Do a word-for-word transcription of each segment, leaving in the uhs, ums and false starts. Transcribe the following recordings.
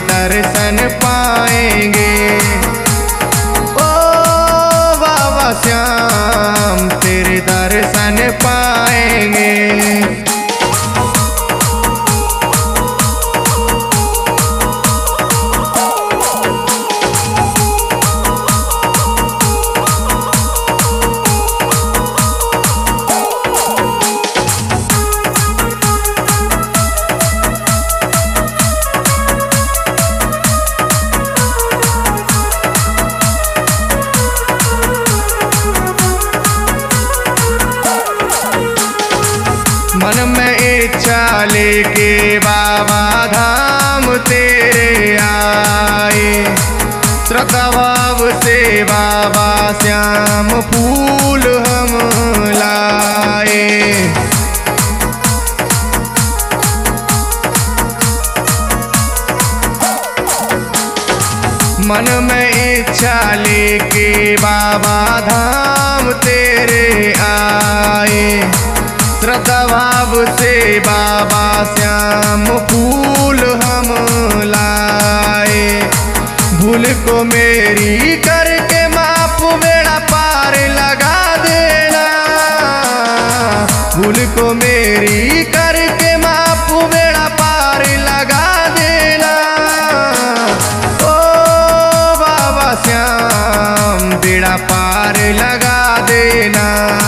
दर्शन पाएंगे। ओ बाबा श्याम तेरे दर्शन पाएंगे। मन में इच्छा लेके बाबा धाम तेरे आए, श्रद्धा भाव से बाबा श्याम फूल हम लाए। मन में इच्छा लेके बाबा धाम तेरे आए, श्रद्धा भाव से बाबा श्याम फूल हम लाए। भूल को मेरी करके माफ बेड़ा पार लगा देना, भूल को मेरी करके माफ बेड़ा पार लगा देना। ओ बाबा श्याम बेड़ा पार लगा देना।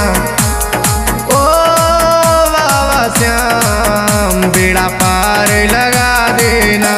श्याम बेड़ा पार लगा देना।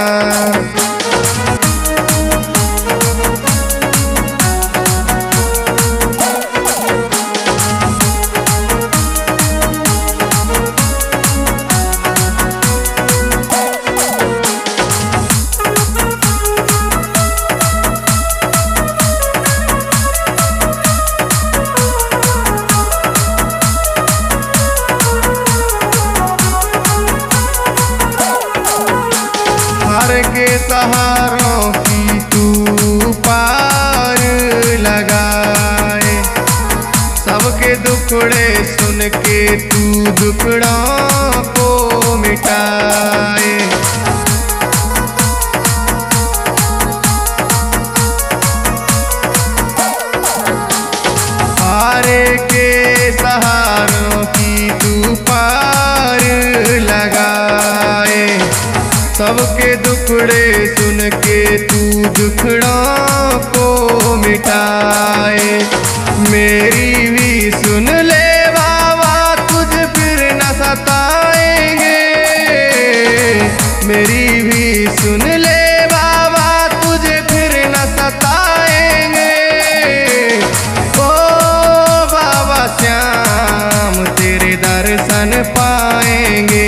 के सहारों की तू पार लगाए, सबके दुखड़े सुन के तू दुखड़ों को मिटाए। हारे के सहारों की तू पार लगाए, सबके दुखड़े सुन के तू दुखड़ों को मिटाए। मेरी भी सुन ले बाबा तुझ फिर न सताएंगे, मेरी भी सुन ले बाबा तुझे फिर न सताएंगे। ओ बाबा श्याम तेरे दर्शन पाएंगे।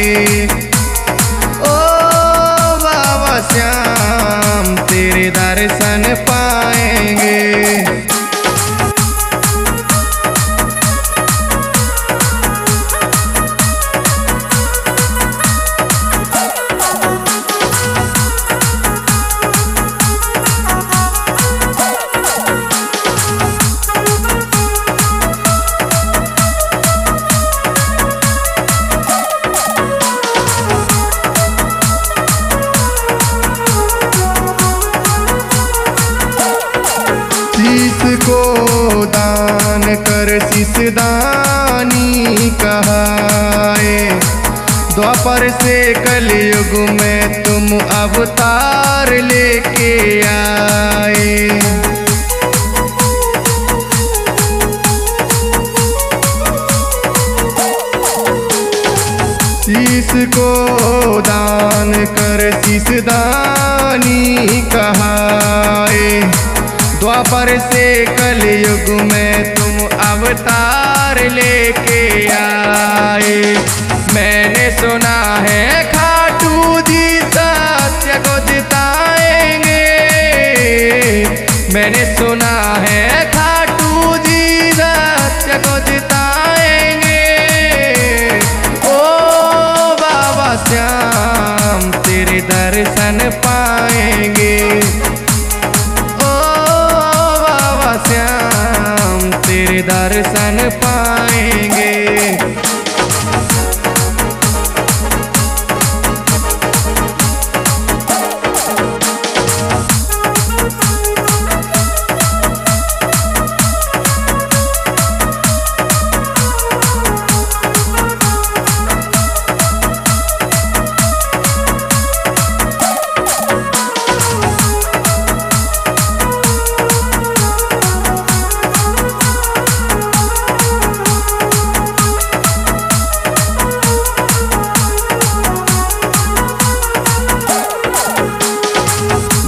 श्याम तेरे दर्शन पाएंगे। शीश को दान कर शीश दानी कहाए, द्वापर से कलयुग में तुम अवतार लेके आए। शीश को दान कर शीश दानी कहाए, द्वापर से कलयुग में तुम अवतार लेके आए। मैंने सुना है खाटू जी सत्य को जिताएंगे, मैंने सुना है खाटू जी सत्य को जिताएंगे। ओ बाबा श्याम तेरे दर्शन पाएंगे। श्याम तेरे दर्शन पाएंगे।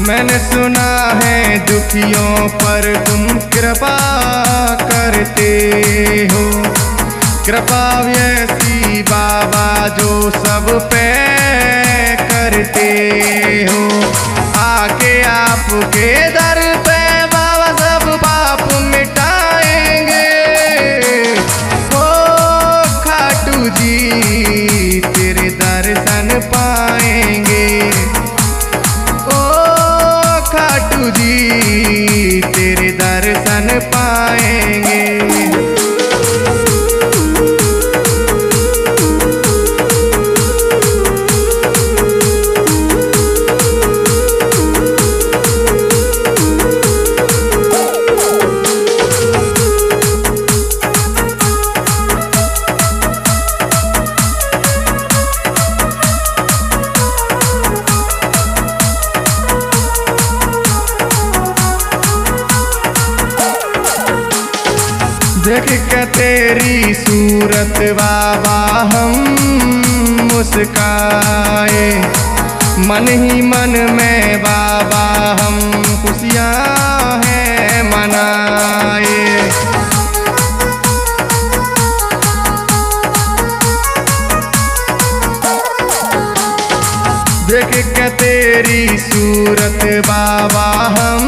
मैंने सुना है दुखियों पर तुम कृपा करते हो, कृपा ऐसी बाबा जो सब पे करते हो। आके आपके दर पे बाबा सब पाप मिटाएंगे। ओ खाटू जी तेरे दर्शन पाएंगे। ओ खाटू जी तेरे दर्शन पाएंगे। देख के तेरी सूरत बाबा हम मुस्काए, मन ही मन में बाबा हम खुशियाँ हैं मनाए। देख के तेरी सूरत बाबा हम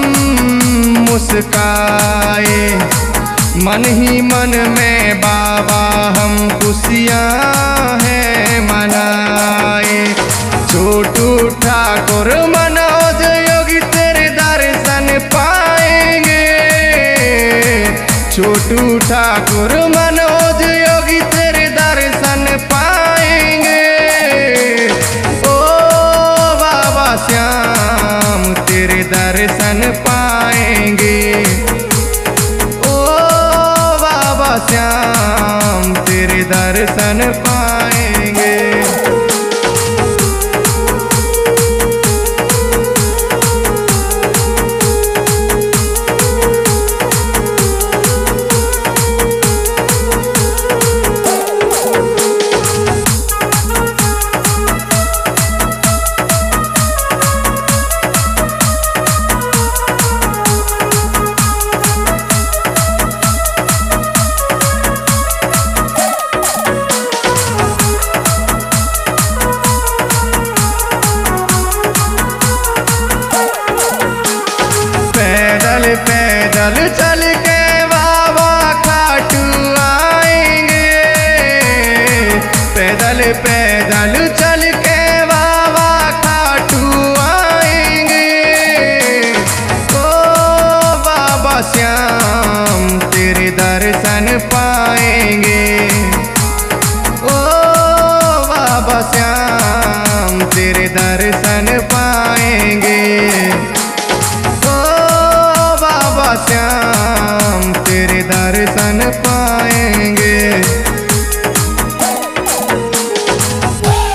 मुस्काए, मन ही मन में बाबा हम खुशियाँ हैं मनाए। छोटू ठाकुर मनोज योगी तेरे दर्शन पाएंगे। छोटू ठाकुर मनोज योगी तेरे दर्शन पाएंगे। ओ बाबा श्याम तेरे दर्शन पाएंगे। श्याम तेरे दर्शन पाएंगे। पैदल चल के बाबा खाटू आएंगे। पैदल पैदल चल के बाबा खाटू आएंगे। ओ बाबा श्याम तेरे दर्शन पाएंगे। ओ बाबा श्याम तेरे दर्शन